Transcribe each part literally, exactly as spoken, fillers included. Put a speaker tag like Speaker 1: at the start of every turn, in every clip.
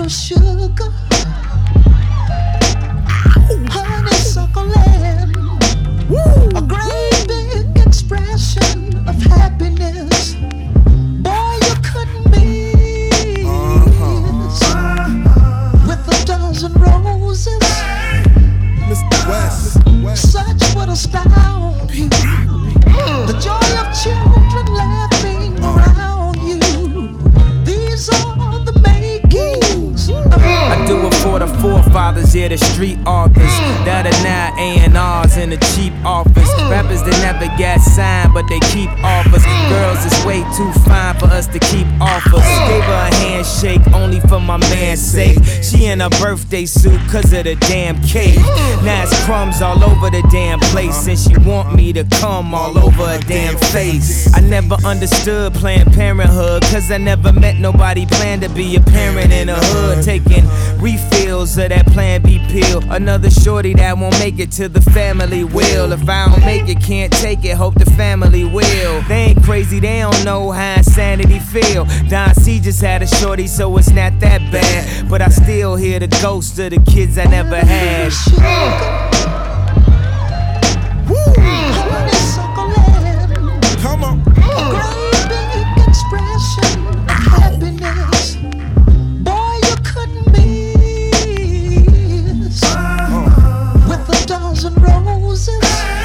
Speaker 1: little sugar, honeysuckle land, a great big expression of happiness. Boy, you couldn't miss with a dozen roses.
Speaker 2: Mister West,
Speaker 1: such would astound you. The joy of children laughing around you. These are the makings of
Speaker 3: I do it for the forefathers, yeah, the street authors that are now A and R's in the cheap office. Rappers that never got signed, but they keep offers. Girls is way too fine for us to keep offers. Gave her a handshake only for my man's sake. She in a birthday suit cause of the damn cake. Now it's crumbs all over the damn place, and she want me to come all over her damn face. I never understood Planned Parenthood, cause I never met nobody planned to be a parent in a hood. Taking refills of that Plan B pill. Another shorty that won't make it to the family will. If I don't make it, can't take it, hope the family will. They ain't crazy, they don't know how insanity feel. Don C just had a shorty, so it's not that bad. But I still hear the ghost of the kids I never had.
Speaker 2: come on.
Speaker 1: a great big expression of happiness. Boy, you couldn't miss with a dozen roses.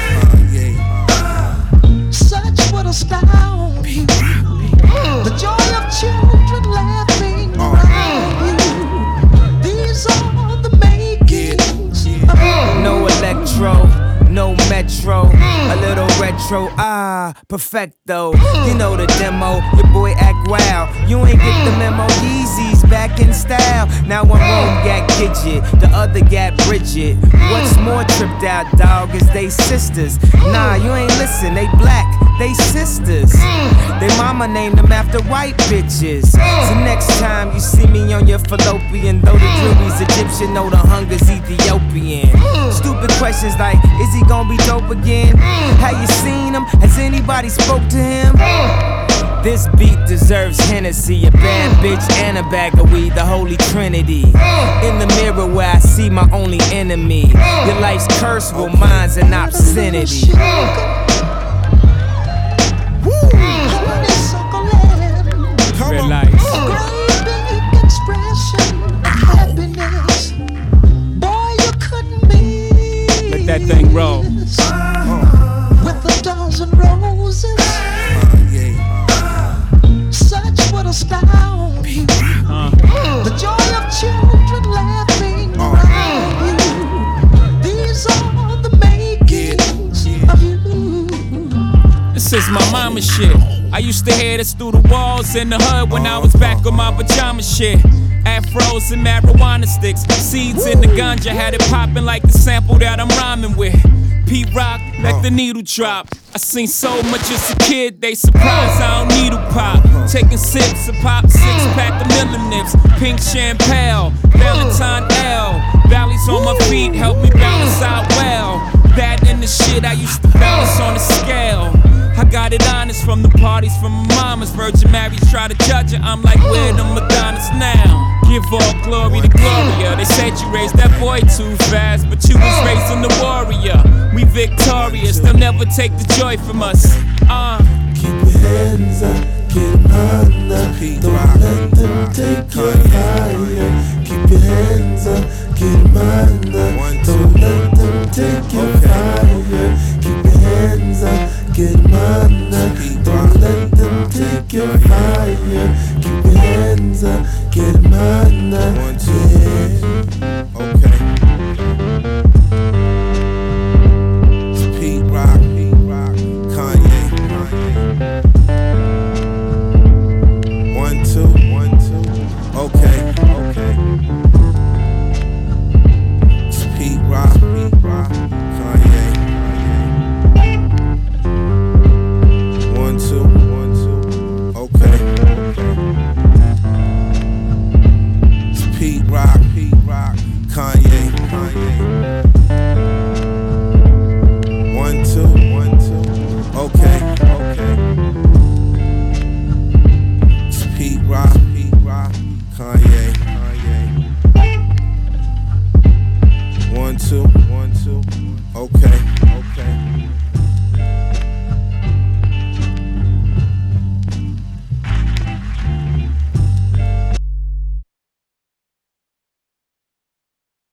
Speaker 1: Such would astound you. The joy of children laughing around you. These are the makings of
Speaker 3: No electro, no metro, a little retro, ah, perfecto. You know the demo, your boy act wild. You ain't get the memo, Yeezys back in style. Now one room got Gidget, the other got Bridget. What's more tripped out, dog, is they sisters. Nah, you ain't listen, they black, they sisters. They mama named them after white bitches. So next time you see me on your fallopian, though the jury's Egyptian, know the hunger's Ethiopian. Stupid questions like, is he gonna be dope again? Have you seen him? Has anybody spoke to him? This beat deserves Hennessy, a bad bitch and a bag of weed, the holy trinity. In the mirror where I see my only enemy. Your life's cursed, well mine's an obscenity.
Speaker 1: Red lights. A great big expression of happiness. Boy, you couldn't miss.
Speaker 4: Let that thing roll.
Speaker 1: With a dozen roses. Such would astound you. The joy of children laughing around you. These are the makings of you.
Speaker 4: This is my mama shit. I used to hear this through the walls in the hood when I was back on my pajama shit. Afros and marijuana sticks, seeds in the ganja, had it popping like the sample that I'm rhyming with. P-Rock, let the needle drop. I seen so much as a kid, they surprised I don't needle pop. Taking sips of pop, six pack of Miller Nips, pink champagne, Valentine L. Valleys on my feet help me balance out well. That and the shit I used to balance on the scale. I got it honest from the parties from my mama's. Virgin Marys try to judge her, I'm like, where the Madonnas now? Give all glory to Gloria. They said you raised that boy too fast, but you was raising the warrior. We victorious, they'll never take the joy from us. Uh.
Speaker 5: Keep your hands up, get under. Don't let them take your fire. Keep your hands up, get under. Don't let them take your fire. Keep your hands up, get under. Don't let them take your fire. Keep your hands up, get under. Yeah.
Speaker 2: Okay. It's Pete Rock, Pete Rock, Kanye, Kanye. One, two, one, two. Okay, okay. It's Pete Rock, Pete Rock, Kanye. One, two, one, two. Okay, okay. It's Pete Rock, Pete Rock, Kanye, Kanye. One, two, one, two. Okay, okay. It's Pete Rock, Pete Rock, Kanye, Kanye. Okay.